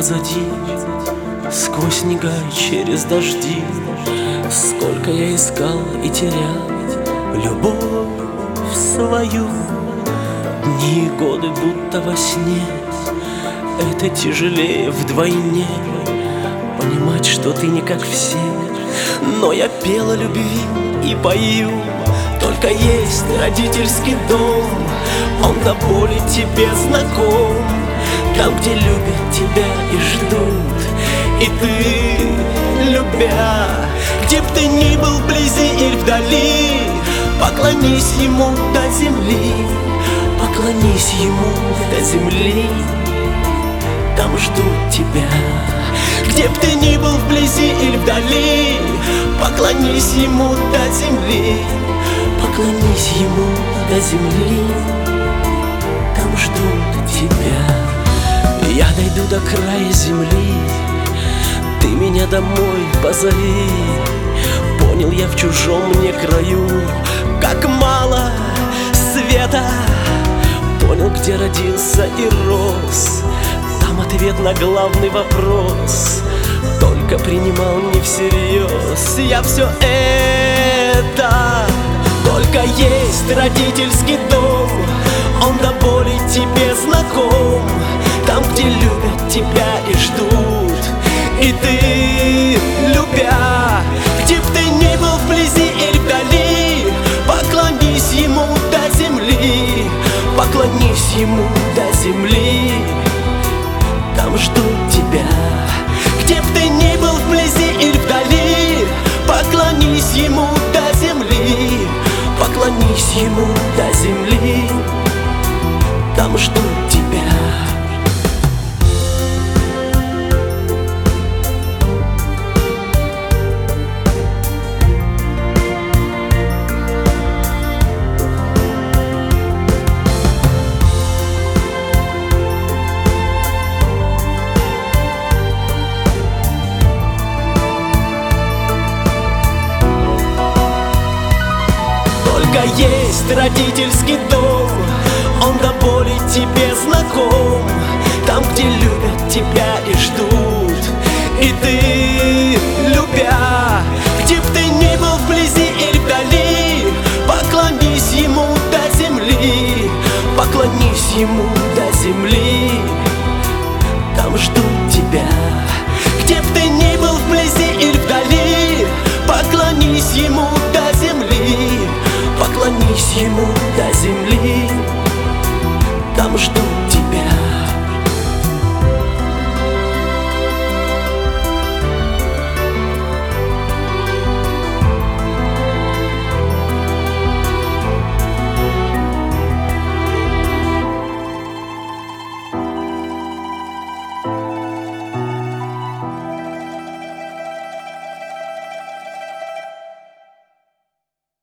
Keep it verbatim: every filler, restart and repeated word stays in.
позади, сквозь снега и через дожди. Сколько я искал и терял любовь свою, дни и годы будто во сне. Это тяжелее вдвойне понимать, что ты не как все. Но я пел о любви и пою. Только есть родительский дом, он до боли тебе знаком. Там, где любят тебя и ждут, и ты, любя, где б ты ни был, вблизи или вдали, поклонись ему до земли, поклонись ему до земли. Там ждут тебя. Где б ты ни был, вблизи или вдали, поклонись ему до земли, поклонись ему до земли. Там ждут тебя. Я дойду до края земли, ты меня домой позови. Понял я в чужом мне краю, как мало света. Понял, где родился и рос, там ответ на главный вопрос. Только принимал не всерьез я все это. Только есть родительский дом, он до боли тебе знаком. Там, где любят тебя и ждут, и ты, любя, где б ты ни был, вблизи или вдали, поклонись ему до земли, поклонись ему до земли. Там ждут тебя. Где б ты ни был, вблизи или вдали, поклонись ему до земли, поклонись ему до земли. Там ждут тебя. Только есть родительский дом, он до боли тебе знаком. Там, где любят тебя и ждут, и ты, любя, где б ты ни был, вблизи или вдали, поклонись ему до земли, поклонись ему до земли. Там ждут тебя. Где б ты ни был, вблизи или вдали, поклонись ему до земли, поклонись ему